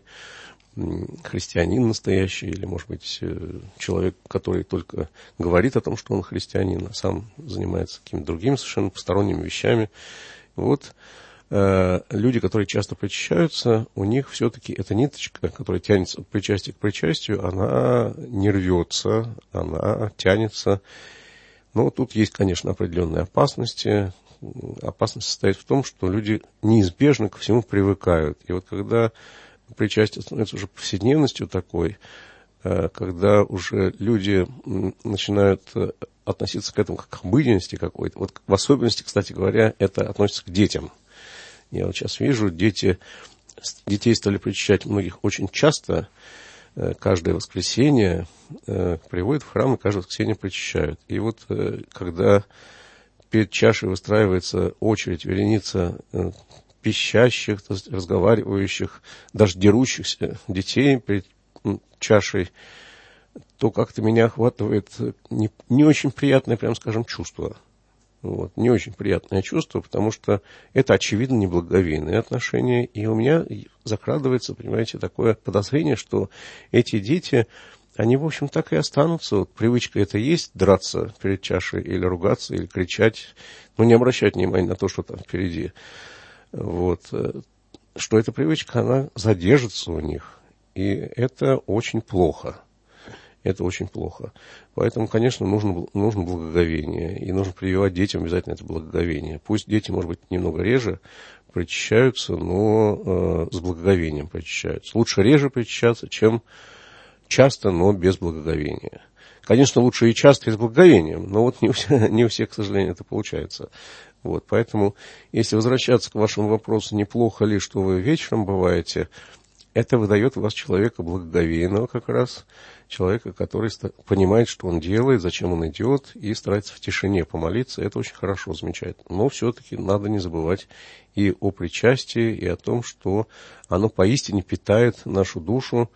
христианин настоящий, или, может быть, человек, который только говорит о том, что он христианин, а сам занимается какими-то другими совершенно посторонними вещами. Вот люди, которые часто причащаются, у них все-таки эта ниточка, которая тянется от причастия к причастию, она не рвется, она тянется. Но тут есть, конечно, определенные опасности. Опасность состоит в том, что люди неизбежно ко всему привыкают. И вот когда причастие становится уже повседневностью такой, когда уже люди начинают относиться к этому как к обыденности какой-то, вот в особенности, кстати говоря, это относится к детям. Я вот сейчас вижу, дети, детей стали причащать многих очень часто, каждое воскресенье приводят в храм и каждое воскресенье причащают. И вот когда перед чашей выстраивается очередь, вереница пищащих, разговаривающих, даже дерущихся детей перед чашей, то как-то меня охватывает не, не очень приятное, прям скажем, чувство. Вот, не очень приятное чувство, потому что это, очевидно, неблагоговейные отношения. И у меня закрадывается, понимаете, такое подозрение, что эти дети, они, в общем, так и останутся. Вот привычка это есть, драться перед чашей или ругаться, или кричать, но не обращать внимания на то, что там впереди. Вот, что эта привычка, она задержится у них. И это очень плохо. Это очень плохо. Поэтому, конечно, нужно, нужно благоговение. И нужно прививать детям обязательно это благоговение. Пусть дети, может быть, немного реже причащаются, но э, с благоговением причащаются. Лучше реже причащаться, чем часто, но без благоговения. Конечно, лучше и часто, и с благоговением, но вот не у всех, не у всех, к сожалению, это получается. Вот, поэтому, если возвращаться к вашему вопросу, неплохо ли, что вы вечером бываете, это выдает вас человека благоговейного как раз, человека, который понимает, что он делает, зачем он идет, и старается в тишине помолиться. Это очень хорошо, замечательно. Но все-таки надо не забывать и о причастии, и о том, что оно поистине питает нашу душу,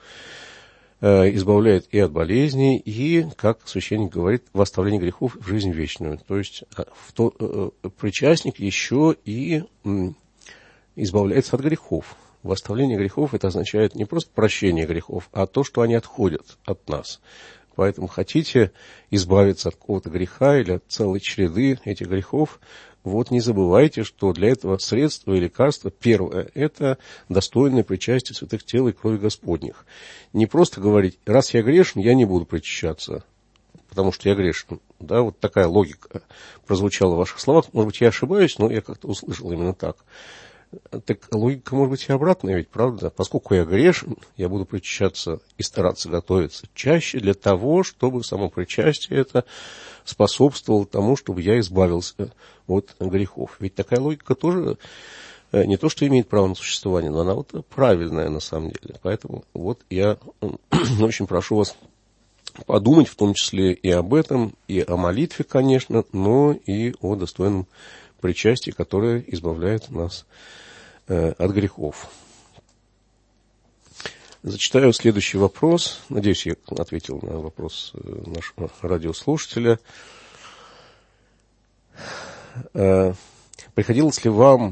э, избавляет и от болезней, и, как священник говорит, в оставлении грехов в жизнь вечную. То есть в то, э, причастник еще и э, избавляется от грехов. В оставлении грехов это означает не просто прощение грехов, а то, что они отходят от нас. Поэтому хотите избавиться от какого-то греха или от целой череды этих грехов, вот не забывайте, что для этого средства и лекарства первое – это достойное причастие святых тел и крови Господних. Не просто говорить, раз я грешен, я не буду причащаться, потому что я грешен. Да, вот такая логика прозвучала в ваших словах. Может быть, я ошибаюсь, но я как-то услышал именно так. Так логика может быть и обратная, ведь, правда? Поскольку я грешен, я буду причащаться и стараться готовиться чаще для того, чтобы само причастие это способствовало тому, чтобы я избавился от грехов. Ведь такая логика тоже не то, что имеет право на существование, но она вот правильная на самом деле. Поэтому вот я очень прошу вас подумать в том числе и об этом, и о молитве, конечно, но и о достойном причастии, которое избавляет нас э, от грехов. Зачитаю следующий вопрос. Надеюсь, я ответил на вопрос нашего радиослушателя. Э, приходилось ли вам,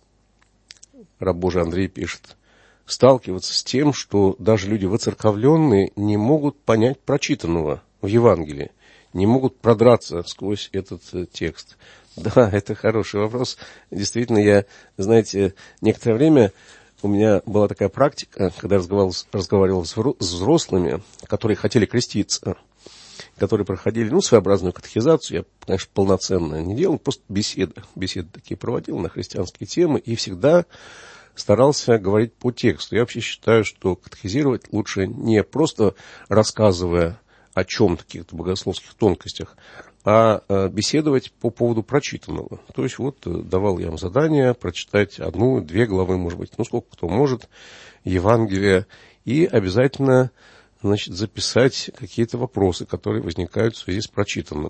раб Божий Андрей пишет, сталкиваться с тем, что даже люди воцерковленные не могут понять прочитанного в Евангелии, не могут продраться сквозь этот текст? Да, это хороший вопрос. Действительно, я, знаете, некоторое время у меня была такая практика, когда я разговаривал, разговаривал с взрослыми, которые хотели креститься, которые проходили, ну, своеобразную катехизацию. Я, конечно, полноценно не делал, просто беседы, беседы такие проводил на христианские темы и всегда старался говорить по тексту. Я вообще считаю, что катехизировать лучше не просто рассказывая о чем-то, каких-то богословских тонкостях, а беседовать по поводу прочитанного. То есть вот давал я вам задание прочитать одну, две главы, может быть, ну сколько кто может, Евангелия, и обязательно, значит, записать какие-то вопросы, которые возникают в связи с прочитанным.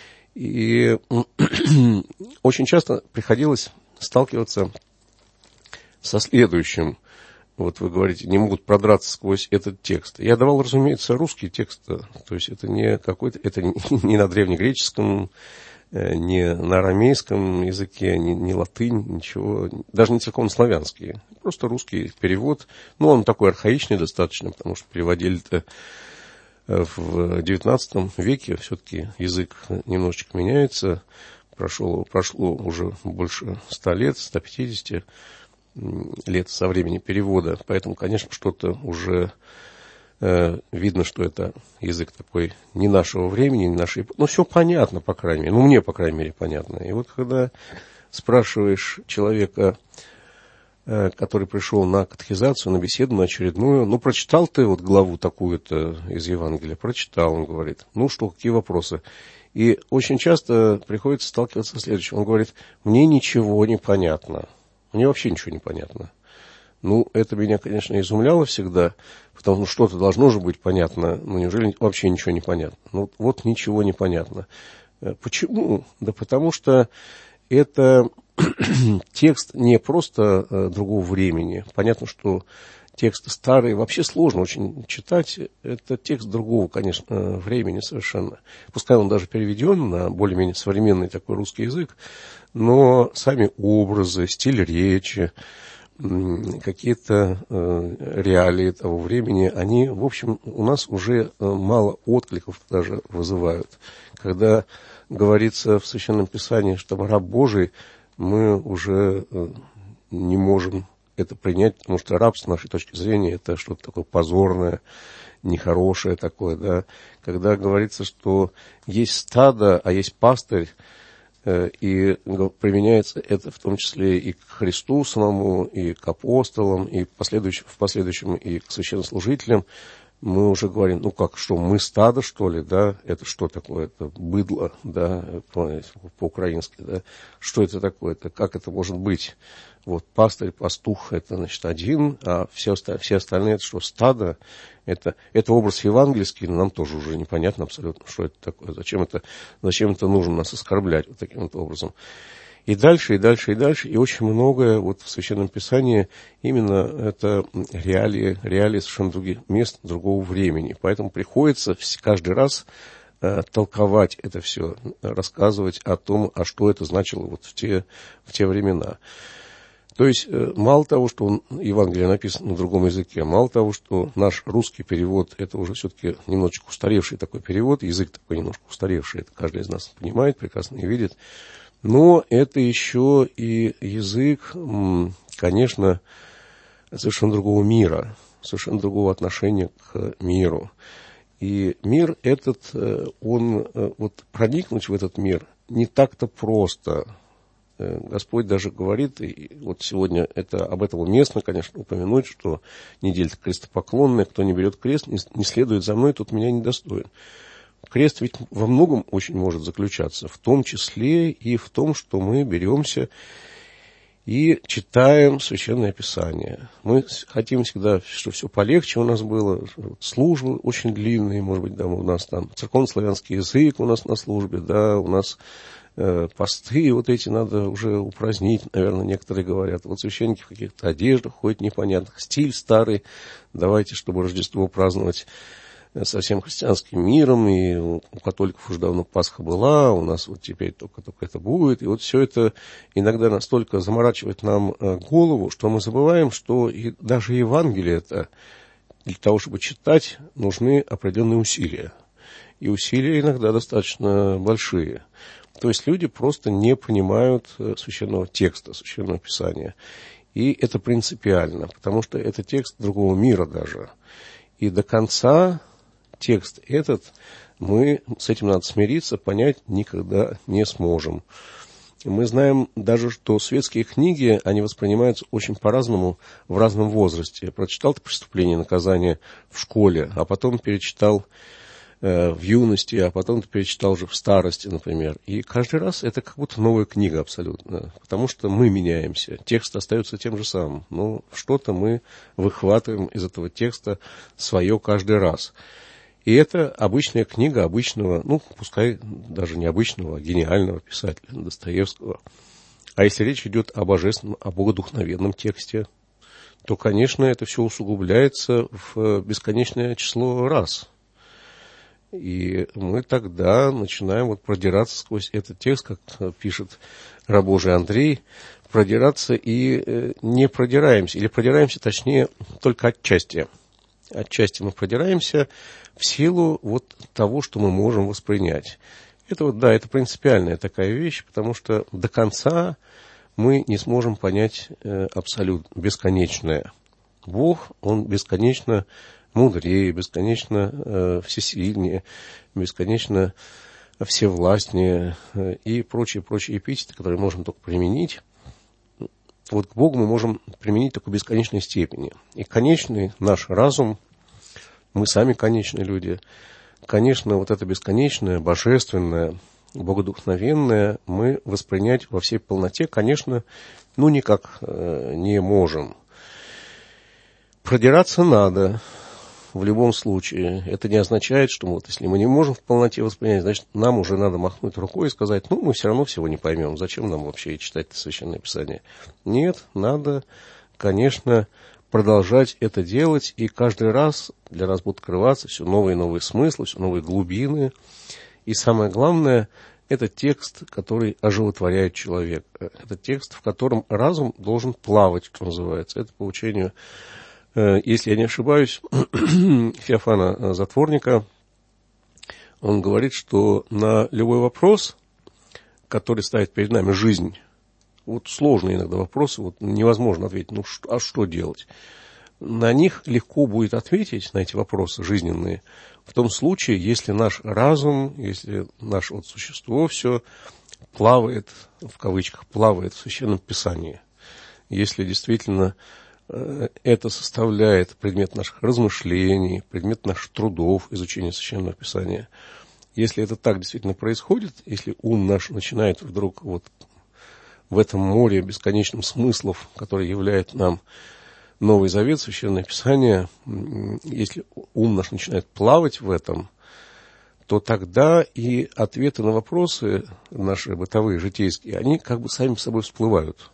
И очень часто приходилось сталкиваться со следующим. Вот вы говорите, не могут продраться сквозь этот текст. Я давал, разумеется, русский текст. То есть это не какой-то, это не на древнегреческом, не на арамейском языке, не, не латынь, ничего. Даже не церковнославянский. Просто русский перевод. Ну, он такой архаичный достаточно, потому что переводили-то в девятнадцатом веке. Все-таки язык немножечко меняется. Прошло, прошло уже больше ста лет, ста пятидесяти лет со времени перевода, поэтому, конечно, что-то уже э, видно, что это язык такой не нашего времени, не нашей... Ну, все понятно, по крайней мере, ну, мне, по крайней мере, понятно. И вот, когда спрашиваешь человека, э, который пришел на катехизацию, на беседу, на очередную, ну, прочитал ты вот главу такую-то из Евангелия? Прочитал, он говорит. Ну, что, какие вопросы? И очень часто приходится сталкиваться с следующим. Он говорит, мне ничего не понятно. Мне вообще ничего не понятно. Ну, это меня, конечно, изумляло всегда, потому что что-то должно же быть понятно. Ну, неужели вообще ничего не понятно? Ну, вот ничего не понятно. Почему? Да потому что это текст не просто другого времени. Понятно, что тексты старые вообще сложно очень читать. Это текст другого, конечно, времени совершенно. Пускай он даже переведен на более-менее современный такой русский язык, но сами образы, стиль речи, какие-то э, реалии того времени, они, в общем, у нас уже мало откликов даже вызывают. Когда говорится в Священном Писании, что раб Божий, мы уже э, не можем это принять, потому что раб, с нашей точки зрения, это что-то такое позорное, нехорошее такое, да. Когда говорится, что есть стадо, а есть пастырь, и применяется это в том числе и к Христу самому, и к апостолам, и в последующем, в последующем и к священнослужителям, мы уже говорим, ну как, что мы стадо, что ли, да, это что такое, это быдло, да, по-украински, да, что это такое, это как это может быть? Вот пастырь, пастух, это, значит, один, а все, все остальные, это что, стадо, это, это образ евангельский, но нам тоже уже непонятно абсолютно, что это такое, зачем это, зачем это нужно нас оскорблять вот таким вот образом. И дальше, и дальше, и дальше, и очень многое вот в Священном Писании именно это реалии, реалии совершенно других мест, другого времени. Поэтому приходится каждый раз э, толковать это все, рассказывать о том, а что это значило вот в те, в те времена. То есть, мало того, что Евангелие написано на другом языке, мало того, что наш русский перевод, это уже все-таки немножечко устаревший такой перевод, язык такой немножко устаревший, это каждый из нас понимает, прекрасно и видит, но это еще и язык, конечно, совершенно другого мира, совершенно другого отношения к миру. И мир этот, он, вот проникнуть в этот мир не так-то просто. Господь даже говорит, и вот сегодня это, об этом уместно, конечно, упомянуть, что неделя крестопоклонная, кто не берет крест, не, не следует за мной, тот меня не достоин. Крест ведь во многом очень может заключаться, в том числе и в том, что мы беремся и читаем Священное Писание. Мы хотим всегда, чтобы все полегче у нас было, службы очень длинные, может быть, да, у нас там церковно-славянский язык у нас на службе, да, у нас посты вот эти надо уже упразднить, наверное, некоторые говорят. Вот священники в каких-то одеждах ходят непонятных, стиль старый. Давайте, чтобы Рождество праздновать со всем христианским миром. И у католиков уже давно Пасха была, у нас вот теперь только-только это будет. И вот все это иногда настолько заморачивает нам голову, что мы забываем, что и даже Евангелие это для того, чтобы читать, нужны определенные усилия. И усилия иногда достаточно большие. То есть люди просто не понимают священного текста, священного писания. И это принципиально, потому что это текст другого мира даже. И до конца текст этот, мы с этим надо смириться, понять никогда не сможем. Мы знаем даже, что светские книги, они воспринимаются очень по-разному в разном возрасте. Прочитал ты «Преступление и наказание» в школе, а потом перечитал в юности, а потом ты перечитал уже в старости, например. И каждый раз это как будто новая книга абсолютно, потому что мы меняемся. Текст остается тем же самым, но что-то мы выхватываем из этого текста свое каждый раз. И это обычная книга обычного, ну, пускай даже не обычного, а гениального писателя Достоевского. А если речь идет о божественном, о богодухновенном тексте, то, конечно, это все усугубляется в бесконечное число раз. И мы тогда начинаем вот продираться сквозь этот текст, как пишет раб Божий Андрей, продираться и не продираемся, или продираемся, точнее, только отчасти. Отчасти мы продираемся в силу вот того, что мы можем воспринять. Это вот, да, это принципиальная такая вещь, потому что до конца мы не сможем понять абсолют бесконечное. Бог, Он бесконечно мудрее, бесконечно э, всесильнее, бесконечно всевластнее э, и прочие-прочие эпитеты, которые можем только применить. Вот к Богу мы можем применить только в бесконечной степени. И конечный наш разум, мы сами конечные люди, конечно, вот это бесконечное, божественное, богодухновенное мы воспринять во всей полноте, конечно, ну никак э, не можем. Продираться надо. В любом случае, это не означает, что вот, если мы не можем в полноте воспринять, значит, нам уже надо махнуть рукой и сказать, ну, мы все равно всего не поймем, зачем нам вообще читать Священное Писание. Нет, надо, конечно, продолжать это делать, и каждый раз для нас будут открываться все новые и новые смыслы, все новые глубины. И самое главное, это текст, который оживотворяет человека. Это текст, в котором разум должен плавать, что называется. Это по учению, если я не ошибаюсь, Феофана Затворника. Он говорит, что на любой вопрос, который ставит перед нами жизнь, вот сложные иногда вопросы, вот невозможно ответить, ну что, а что делать? На них легко будет ответить, на эти вопросы жизненные, в том случае, если наш разум, если наше вот существо все плавает, в кавычках, плавает в Священном Писании. Если действительно это составляет предмет наших размышлений, предмет наших трудов, изучения Священного Писания. Если это так действительно происходит, если ум наш начинает вдруг вот в этом море бесконечных смыслов, который являет нам Новый Завет, Священное Писание, если ум наш начинает плавать в этом, то тогда и ответы на вопросы наши бытовые, житейские, они как бы сами собой всплывают.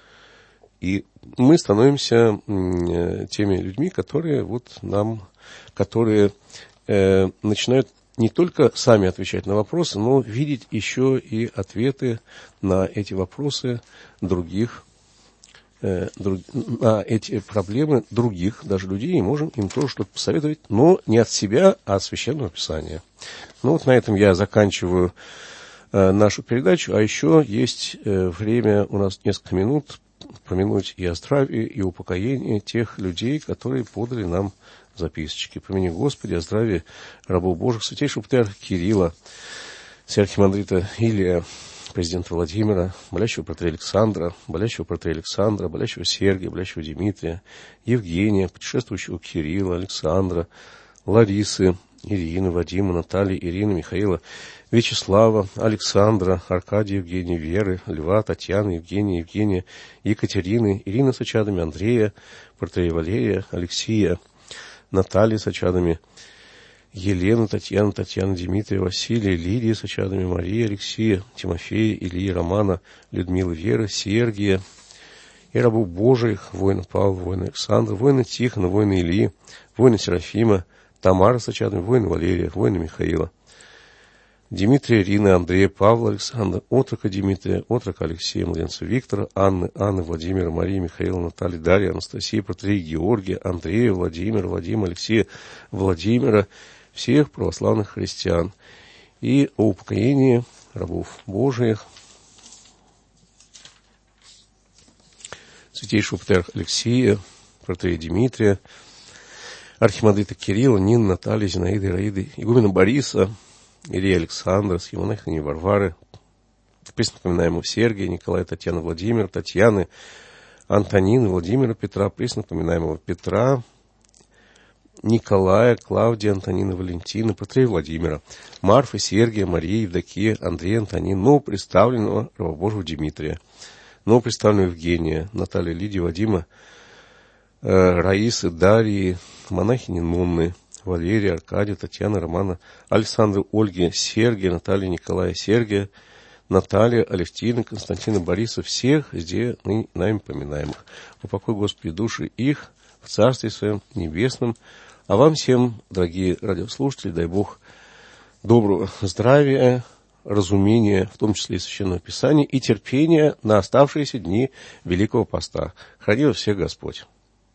И мы становимся теми людьми, которые вот нам, которые э, начинают не только сами отвечать на вопросы, но видеть еще и ответы на эти вопросы других на эти проблемы других, даже людей, и можем им тоже что-то посоветовать, но не от себя, а от Священного Писания. Ну вот на этом я заканчиваю нашу передачу, а еще есть время, у нас несколько минут, помянуть и о здравии, и упокоении тех людей, которые подали нам записочки. Помяни Господи о здравии рабов Божьих, святейшего патриарха Кирилла, архимандрита Илия, президента Владимира, болящего протрея Александра, болящего протрея Александра, болящего Сергия, болящего Дмитрия, Евгения, путешествующего Кирилла, Александра, Ларисы, Ирины, Вадима, Натальи, Ирины, Михаила, Вячеслава, Александра, Аркадия, Евгения, Веры, Льва, Татьяны, Евгения, Евгения, Екатерины, Ирины с очадами, Андрея, протрея Валерия, Алексея, Натальи с очадами, Елену, Татьяну, Татьяну, Дмитрия, Василия, Лидии с очадами, Марии, Алексея, Тимофея, Ильи, Романа, Людмилы, Веры, Сергия, и рабов Божиих, воина Павла, воина Александра, воина Тихона, воина Ильи, воина Серафима, Тамара с очадами, воина Валерия, воина Михаила, Дмитрия, Ирины, Андрея, Павла, Александра, отрока Дмитрия, отрока Алексея, младенца Виктора, Анны, Анны, Владимира, Марии, Михаила, Натальи, Дарьи, Анастасии, протрея Георгия, Андрея, Владимира, Вадима, Алексея, Владимира, всех православных христиан, и о упокоении рабов Божиих, святейшего патриарха Алексея, протрея Дмитрия, архимандрита Кирилла, Нины, Натальи, Зинаиды, Ираиды, игумена Бориса, Ильи Александра, с его монахиней Варвары, преснопоминаемого Сергия, Николая, Татьяны, Владимира, Татьяны, Антонины, Владимира, Петра, преснопоминаемого Петра, Николая, Клавдия, Антонина, Валентина, протрея Владимира, Марфы, Сергия, Марии, Евдокия, Андрея, Антонин, новоприставленного раба Божьего Дмитрия, новоприставленного Евгения, Натальи, Лидии, Вадима, э, Раисы, Дарьи, монахини Нунны, Валерия, Аркадия, Татьяна, Романа, Александры, Ольги, Сергия, Наталья, Николая, Сергия, Наталья, Алевтина, Константина, Бориса, всех здесь ныне нами поминаемых. Упокой, Господи, души их в Царстве Своем Небесном. А вам всем, дорогие радиослушатели, дай Бог доброго здравия, разумения, в том числе и Священного Писания, и терпения на оставшиеся дни Великого Поста. Храни вас всех Господь.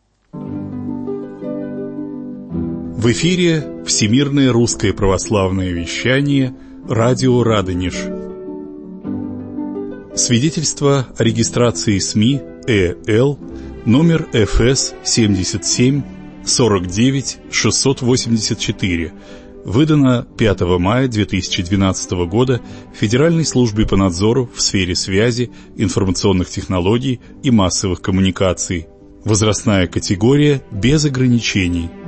В эфире Всемирное русское православное вещание, радио Радонеж. Свидетельство о регистрации СМИ ЭЛ номер эф эс семьдесят семь сорок девять шестьсот восемьдесят четыре, выдано пятого мая две тысячи двенадцатого года Федеральной службе по надзору в сфере связи, информационных технологий и массовых коммуникаций. Возрастная категория без ограничений.